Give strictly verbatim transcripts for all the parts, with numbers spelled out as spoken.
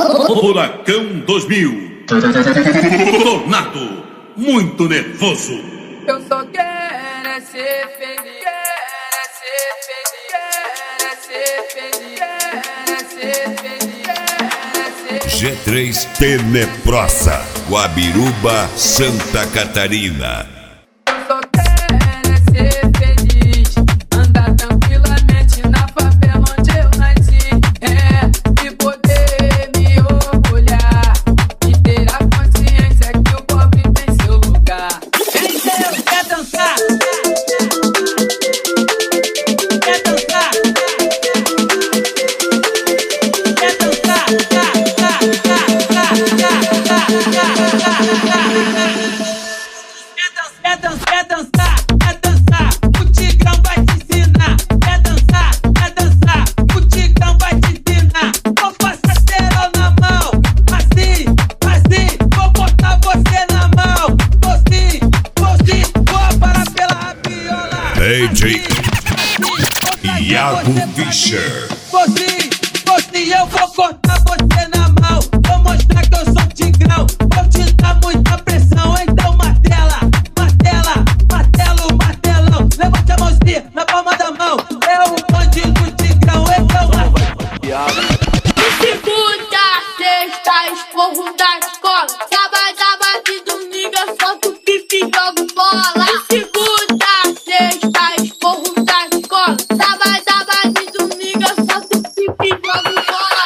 Furacão dois mil. Tornado, muito nervoso. Eu só quero é ser feliz, quero é ser feliz, quero é ser feliz, quero é ser feliz. G três Teneprosa, Guabiruba, Santa Catarina. Eu só quero é ser feliz, andar tranquilamente na favela onde eu nasci, é, e poder me orgulhar e ter a consciência que o pobre tem seu lugar. Quem quer dançar? Quer dançar? Quer dançar? Quer dançar? Quer dançar? Quer dançar? O Tigrão vai te ensinar. Quer dançar? Quer dançar? O Tigrão vai te ensinar. Vou passar cerol na mão, assim, assim. Vou botar você na mão, vou sim, vou sim. Vou parar pela viola. D J Iago Fischer. Vou sim, vou sim. Eu vou cortar você na mão. Vou mostrar que eu sou Tigrão. Vou te dar muita pressão, então martela. Levante a mãozinha na palma da mão. É o bonde do Tigrão, então segunda, sexta, esporro da escola. Sábado, sábado e domingo eu solto pipi e jogo bola. Segunda, sexta, esporro da escola. Sábado, sábado e domingo eu solto pipi e jogo bola.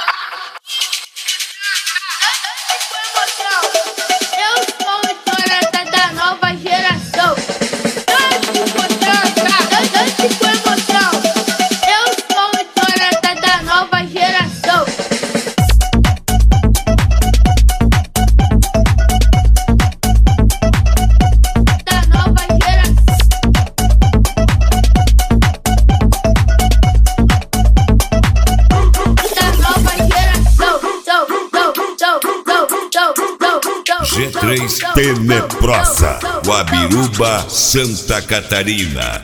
Eu sou a história da nova geração. Dance com emoção. Eu sou a história da nova geração. Da nova geração. Da nova geração. G três Teneprosa, Guabiruba, Santa Catarina.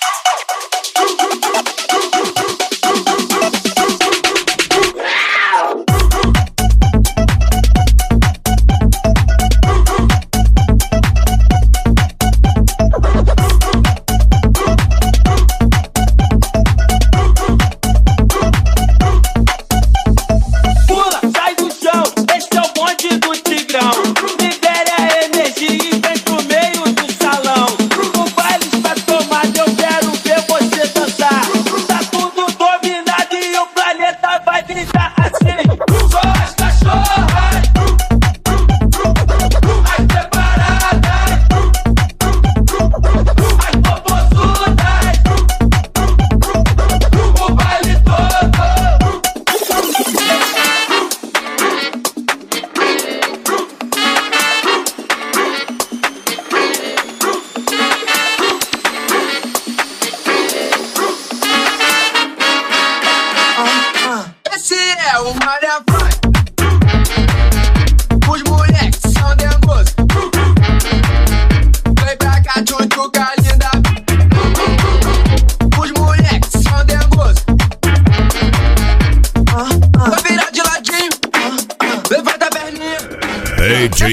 D J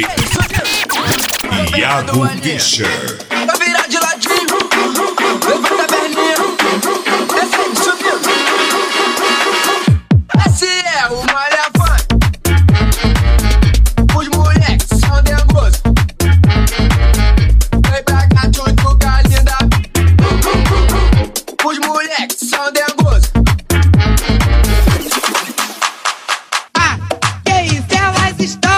Iago Fischer. Vai virar de ladinho, levanta a perninha, desce subindo. Esse é o Malha Funk. Os moleques são dengosos. Vem pra cá, tchutchuca linda. Os moleques são dengosos. Ah, que isso? Elas estão